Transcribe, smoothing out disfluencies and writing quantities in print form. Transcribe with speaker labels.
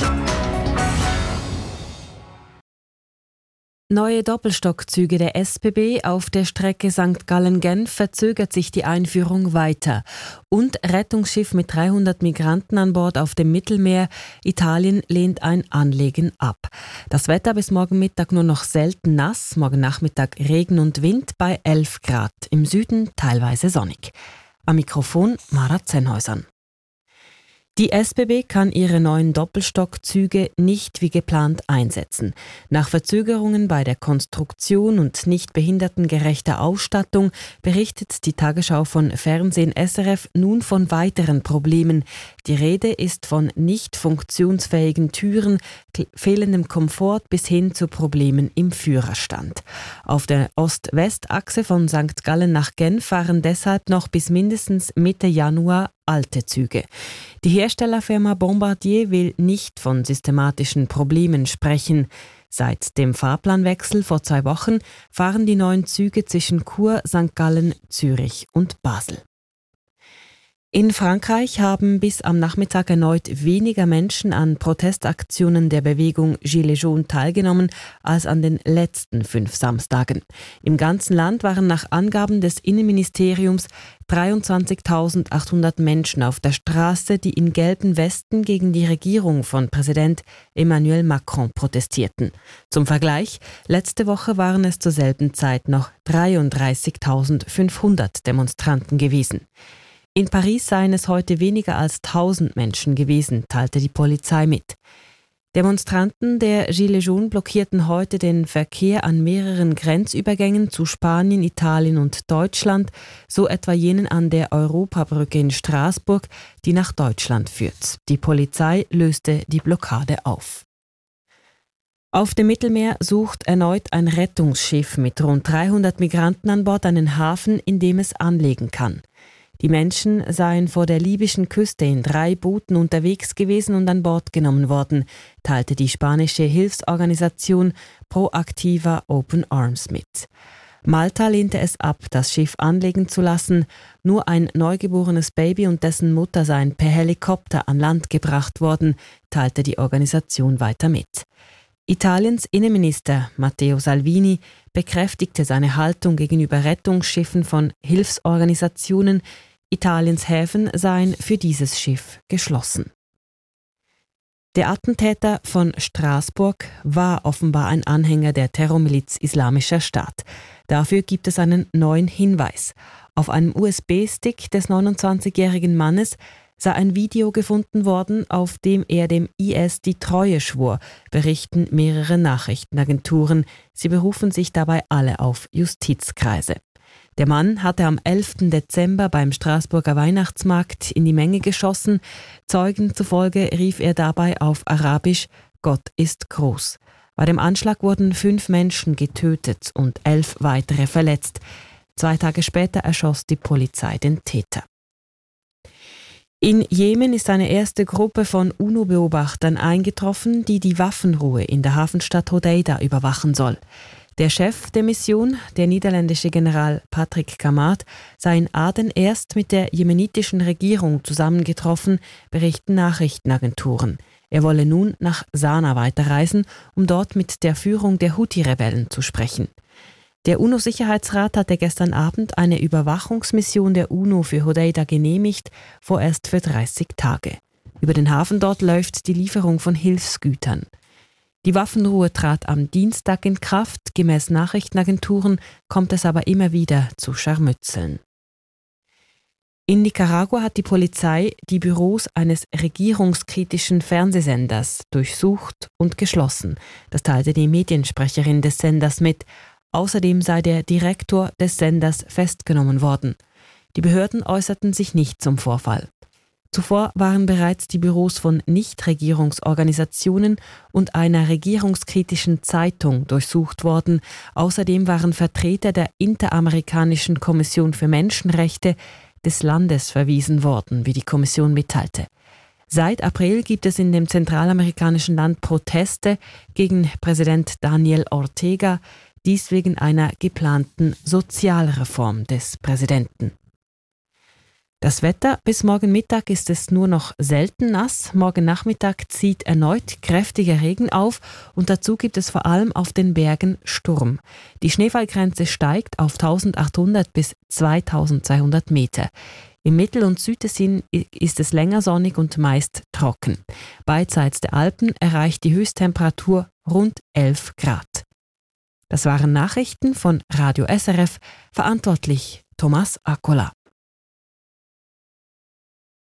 Speaker 1: Neue Doppelstockzüge der SBB auf der Strecke St. Gallen-Genf verzögert sich die Einführung weiter. Und Rettungsschiff mit 300 Migranten an Bord auf dem Mittelmeer. Italien lehnt ein Anlegen ab. Das Wetter bis morgen Mittag nur noch selten nass, morgen Nachmittag Regen und Wind bei 11 Grad. Im Süden teilweise sonnig. Am Mikrofon Mara Zenhäusern. Die SBB kann ihre neuen Doppelstockzüge nicht wie geplant einsetzen. Nach Verzögerungen bei der Konstruktion und nicht behindertengerechter Ausstattung berichtet die Tagesschau von Fernsehen SRF nun von weiteren Problemen. Die Rede ist von nicht funktionsfähigen Türen, fehlendem Komfort bis hin zu Problemen im Führerstand. Auf der Ost-West-Achse von St. Gallen nach Genf fahren deshalb noch bis mindestens Mitte Januar alte Züge. Die Herstellerfirma Bombardier will nicht von systematischen Problemen sprechen. Seit dem Fahrplanwechsel vor 2 Wochen fahren die neuen Züge zwischen Chur, St. Gallen, Zürich und Basel. In Frankreich haben bis am Nachmittag erneut weniger Menschen an Protestaktionen der Bewegung Gilets jaunes teilgenommen als an den letzten 5 Samstagen. Im ganzen Land waren nach Angaben des Innenministeriums 23.800 Menschen auf der Straße, die in gelben Westen gegen die Regierung von Präsident Emmanuel Macron protestierten. Zum Vergleich, letzte Woche waren es zur selben Zeit noch 33.500 Demonstranten gewesen. In Paris seien es heute weniger als 1000 Menschen gewesen, teilte die Polizei mit. Demonstranten der Gilets jaunes blockierten heute den Verkehr an mehreren Grenzübergängen zu Spanien, Italien und Deutschland, so etwa jenen an der Europabrücke in Straßburg, die nach Deutschland führt. Die Polizei löste die Blockade auf. Auf dem Mittelmeer sucht erneut ein Rettungsschiff mit rund 300 Migranten an Bord einen Hafen, in dem es anlegen kann. Die Menschen seien vor der libyschen Küste in 3 Booten unterwegs gewesen und an Bord genommen worden, teilte die spanische Hilfsorganisation Proactiva Open Arms mit. Malta lehnte es ab, das Schiff anlegen zu lassen. Nur ein neugeborenes Baby und dessen Mutter seien per Helikopter an Land gebracht worden, teilte die Organisation weiter mit. Italiens Innenminister Matteo Salvini bekräftigte seine Haltung gegenüber Rettungsschiffen von Hilfsorganisationen. Italiens Häfen seien für dieses Schiff geschlossen. Der Attentäter von Straßburg war offenbar ein Anhänger der Terrormiliz Islamischer Staat. Dafür gibt es einen neuen Hinweis. Auf einem USB-Stick des 29-jährigen Mannes sei ein Video gefunden worden, auf dem er dem IS die Treue schwor, berichten mehrere Nachrichtenagenturen. Sie berufen sich dabei alle auf Justizkreise. Der Mann hatte am 11. Dezember beim Straßburger Weihnachtsmarkt in die Menge geschossen. Zeugen zufolge rief er dabei auf Arabisch: Gott ist groß. Bei dem Anschlag wurden 5 Menschen getötet und 11 weitere verletzt. 2 Tage später erschoss die Polizei den Täter. In Jemen ist eine erste Gruppe von UNO-Beobachtern eingetroffen, die die Waffenruhe in der Hafenstadt Hodeida überwachen soll. Der Chef der Mission, der niederländische General Patrick Kamat, sei in Aden erst mit der jemenitischen Regierung zusammengetroffen, berichten Nachrichtenagenturen. Er wolle nun nach Sanaa weiterreisen, um dort mit der Führung der Houthi-Rebellen zu sprechen. Der UNO-Sicherheitsrat hatte gestern Abend eine Überwachungsmission der UNO für Hodeida genehmigt, vorerst für 30 Tage. Über den Hafen dort läuft die Lieferung von Hilfsgütern. Die Waffenruhe trat am Dienstag in Kraft. Gemäß Nachrichtenagenturen kommt es aber immer wieder zu Scharmützeln. In Nicaragua hat die Polizei die Büros eines regierungskritischen Fernsehsenders durchsucht und geschlossen. Das teilte die Mediensprecherin des Senders mit. Außerdem sei der Direktor des Senders festgenommen worden. Die Behörden äußerten sich nicht zum Vorfall. Zuvor waren bereits die Büros von Nichtregierungsorganisationen und einer regierungskritischen Zeitung durchsucht worden. Außerdem waren Vertreter der Interamerikanischen Kommission für Menschenrechte des Landes verwiesen worden, wie die Kommission mitteilte. Seit April gibt es in dem zentralamerikanischen Land Proteste gegen Präsident Daniel Ortega, dies wegen einer geplanten Sozialreform des Präsidenten. Das Wetter: bis morgen Mittag ist es nur noch selten nass. Morgen Nachmittag zieht erneut kräftiger Regen auf und dazu gibt es vor allem auf den Bergen Sturm. Die Schneefallgrenze steigt auf 1800 bis 2200 Meter. Im Mittel- und Südtessin ist es länger sonnig und meist trocken. Beidseits der Alpen erreicht die Höchsttemperatur rund 11 Grad. Das waren Nachrichten von Radio SRF, verantwortlich Thomas Accola.